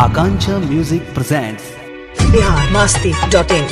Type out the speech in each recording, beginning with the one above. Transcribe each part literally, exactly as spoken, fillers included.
Akanksha Music presents Bihar Masti dot in.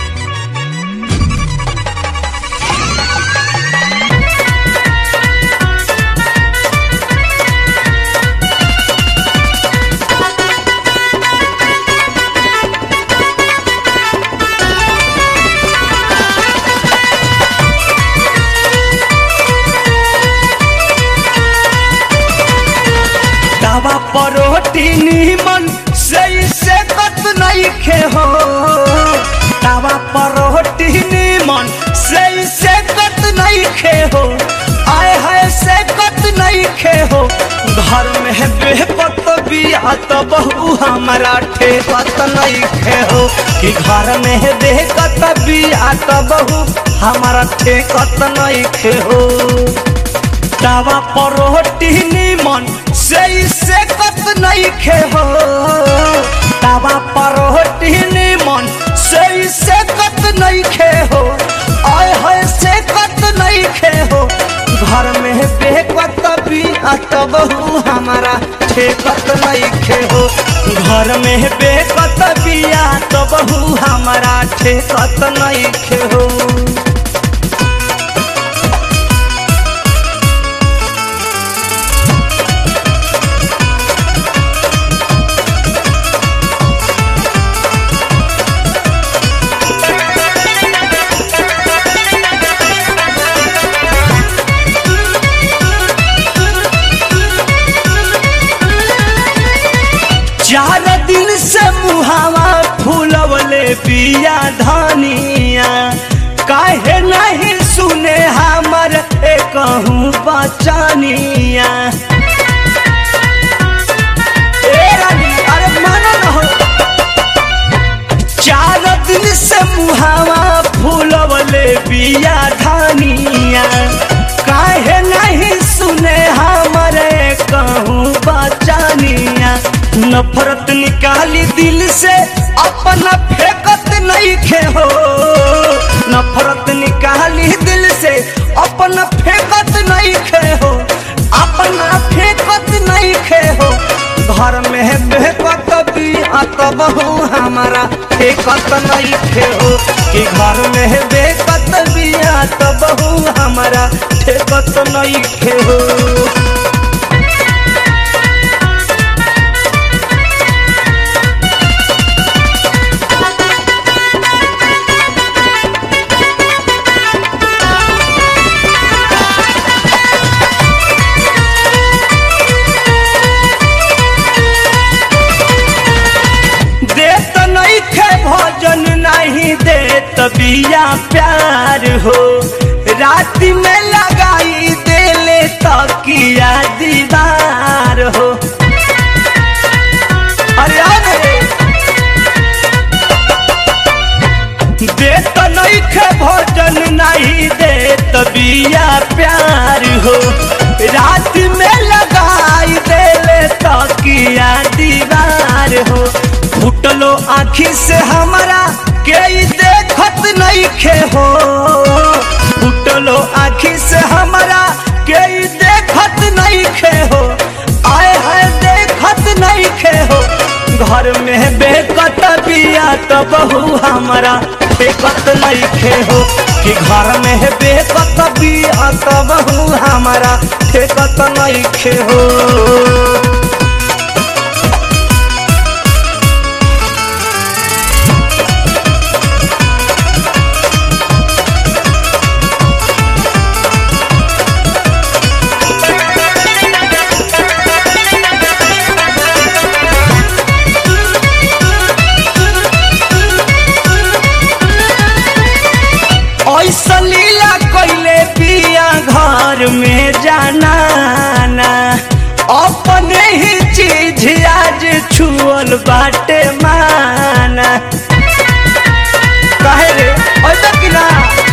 तवा परोटीन मन से से कत नहीं खे हो। तवा परोटीन मन से से कत नहीं खे हो। आए है से कत नहीं खे हो। घर में बेपत बिया तो बहु हमारा ठेकत नहीं खे हो। कि घर में बेकत बिया तो बहु हमारा ठेकत नहीं खे हो। तवा परोटीन मन से से कत नहीं खे हो। तवा परोटीन मन से से कत नहीं खे हो। आए है से कत नहीं खे हो। घर में बेकत बिया तो बहु हमारा ठेकत नहीं खे हो। घर में बेकत बिया तो बहु हमारा ठेकत नहीं खे हो। चार दिन से मुहावा फूलवले पिया धनिया। काहे नहीं सुने हमर एकहूँ बचनिया। ए रानी अरे मानो न हो। चार दिन से मुहावा फूलवले पिया धनिया। काहे नहीं सुने हमर एकहूँ बचनिया। नफरत निकाली दिल से अपना फेकत नहीं खे हो। नफरत निकाली दिल से अपना फेकत नहीं खे हो। अपना फेकत नहीं खे हो। घर में बेकत बिया तो बहु हमारा फेकत नहीं खे हो। कि घर में बेकत बिया तो बहु हमारा फेकत नहीं खे हो। भोजन नहीं देत बिया प्यार हो। रात में लगाई देले तकिया दीवार हो। अरे देत नहीं खे भोजन नहीं देत बिया प्यार हो। रात में लगाई देले तकिया दीवार हो। फुटलो आँखी से हमारा के देखत नहीं खे हो। फुटलो आँखी से हमारा के देखत नहीं खे हो। आए है देखत नहीं खे हो। घर में बेकत बिया तो बहु हमारा बेकत नहीं खे हो। कि घर में बेकत बिया तो बहु हमारा बेकत नहीं खे हो। ऐसा लीला कोइले पिया घर में जाना ना। अपने ही चीज आज छुअल बाटे माना। कहे रे ऐसा कि ना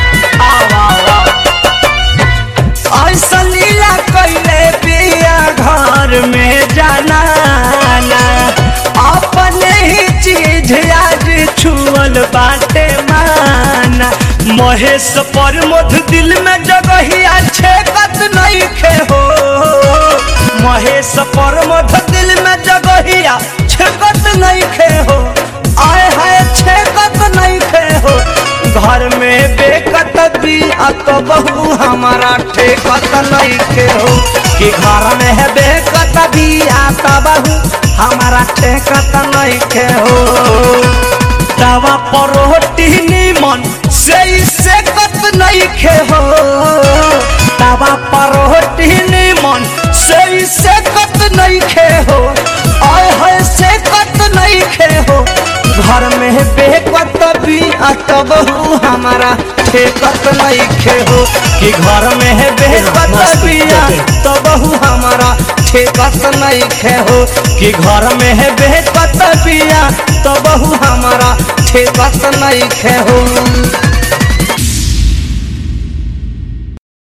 ऐसा लीला कोइले पिया घर में जाना ना। अपने ही चीज आज छुअल बाटे माना। महेश पर मध दिल में जगहिया छेकत नहीं खे हो। महेश पर मध दिल में जगहिया छेकत नहीं खे हो आए हाय छेकत नहीं खे हो घर में बेकत बिया तो बहू हमारा ठेकत नहीं खे हो कि घर में है बेकत बिया तो बहू हमारा ठेकत नहीं खे हो तवा पर रोटी निमन से से कत नहीं खे हो तवा पर रोटी निमन से से कत नहीं खे हो आए हाय से कत नहीं खे हो घर में बेकत बिया तो बहू हमारा ठेकत नहीं खे हो कि घर में बेकत बिया तो बहू हमारा ठेकत नहीं खे हो कि घर में बेकत बिया तो बहू हमारा ठेकत नहीं खे हो।